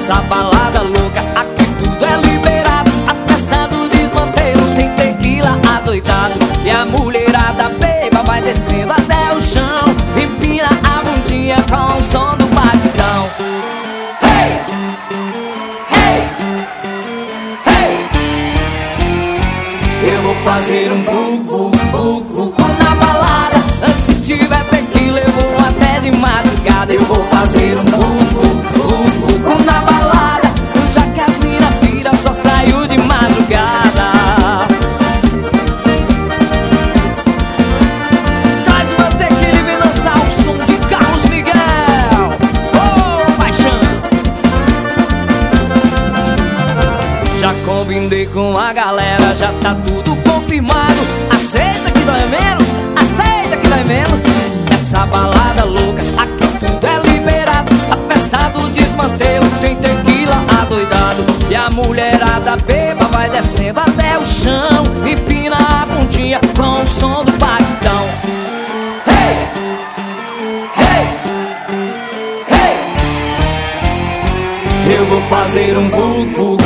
Essa balada louca, aqui tudo é liberado. A festa do desmantelo tem tequila adoidado. E a mulherada beba vai descendo até o chão, empina a bundinha com o som do batidão. Hey! Hey! Hey! Eu vou fazer um vucu na balada. Se tiver tequila eu vou até de madrugada. Eu vou fazer um vucu na balada, já que as mina pira só saiu de madrugada. Traz uma tequila e vem dançar o som de Carlos Miguel. Oh, paixão! Já combinei com a galera, já tá tudo confirmado. Aceita que dói menos, aceita que dói menos. Essa balada louca, aqui tudo é liberado. A festa do desmantelo tem tequila adoidado. E a mulherada beba vai descendo até o chão, empina a bundinha com o som do batidão. Hey! Hey! Hey! Eu vou fazer um vucu